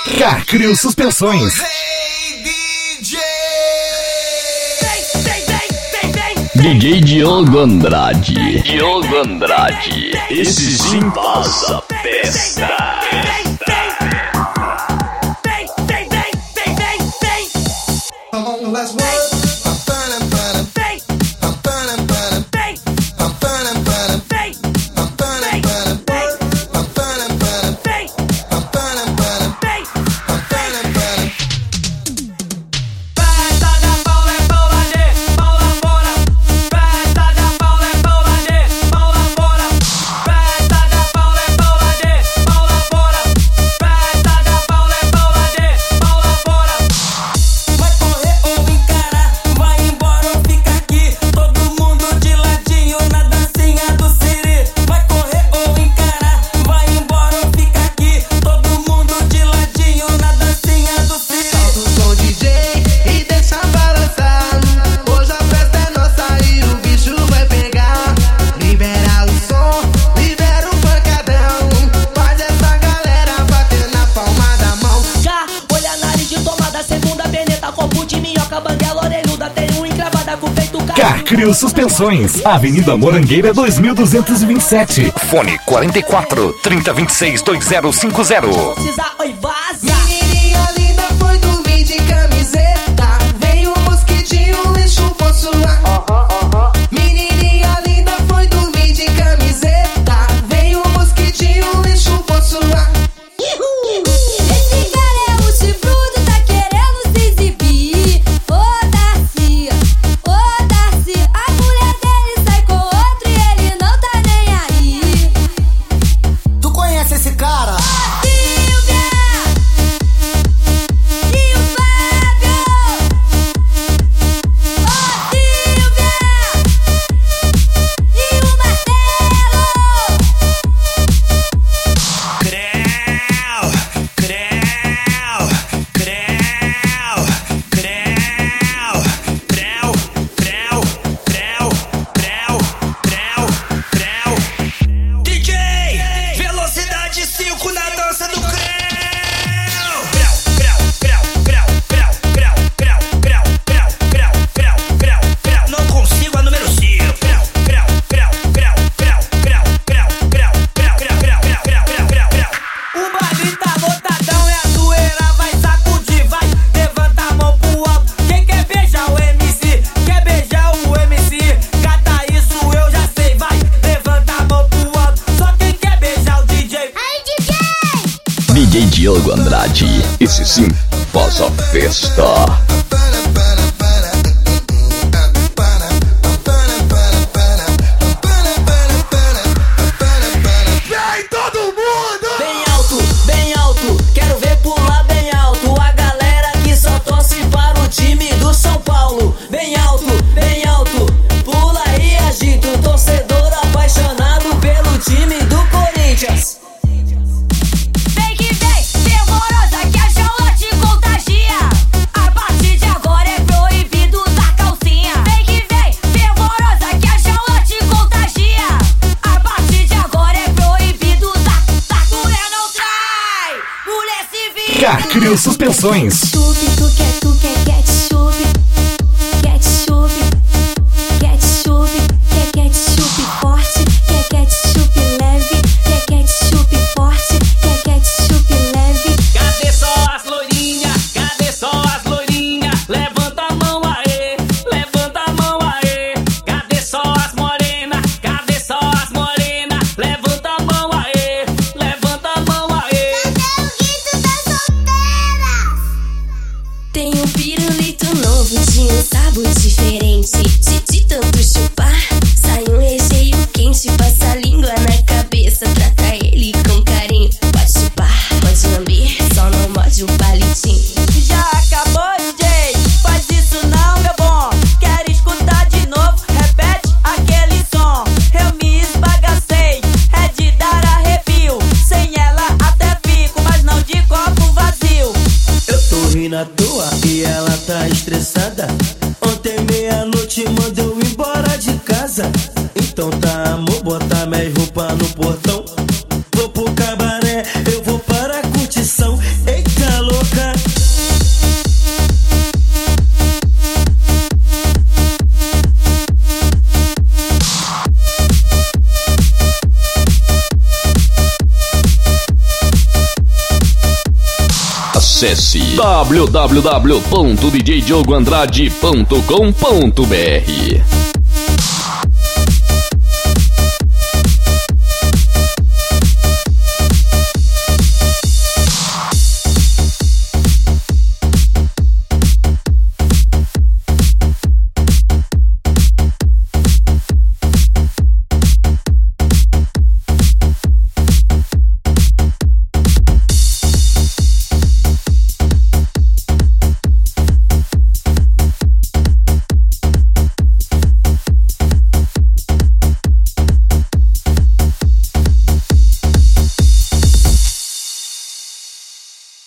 Cacrio Suspensões. DJ Diogo Andrade. Diogo Andrade. Esse sim passa festa. Cacrio Suspensões, Avenida Morangueira 2227. Fone 44 3026 2050. Menininha linda foi dormir de camiseta. Veio um mosquitinho e chupou sua. Menininha linda foi dormir de camiseta. Veio um mosquitinho e chupou sua. Esse cara é o chifrudo, tá querendo se exibir. Foda-se, foda-se. A mulher dele sai com outro e ele não tá nem aí. Tu conhece esse cara? Silvia e o Fábio. Silvia e o Marcelo. DJ, velocidade 5 na dança do não consigo a número 5. O baile tá lotadão e a zoeira vai sacudir. Vai, levanta a mão pro alto. Quem quer beijar o MC? Quer beijar o MC? Cata isso, eu já sei. Vai, levanta a mão pro alto. Só quem quer beijar o DJ. Aí, DJ! DJ Diogo Andrade. Esse sim passa festa. Bem alto, quero ver pular bem alto. A galera que só torce para o time do São Paulo. Bem alto, pula e agita. O torcedor apaixonado pelo time do Corinthians. Vem que vem, fervorosa que a jaula te contagia. A partir de agora é proibido usar calcinha. Vem que vem, fervorosa que a jaula te contagia. A partir de agora é proibido usar. Mulher não trai, mulher se vira. Cacrio Suspensões. Tu quer ketchup, ketchup, ketchup, quer ketchup forte, quer ketchup leve, quer ketchup forte, quer ketchup leve. Cadê só as loirinhas? Cadê só as loirinhas? Levanta a mão aí, levanta a mão aí. Cadê só as morenas? Cadê só as morenas? Levanta a mão aí, levanta a mão aí. Cadê o grito das solteiras? Acesse www.djdiogoandrade.com.br.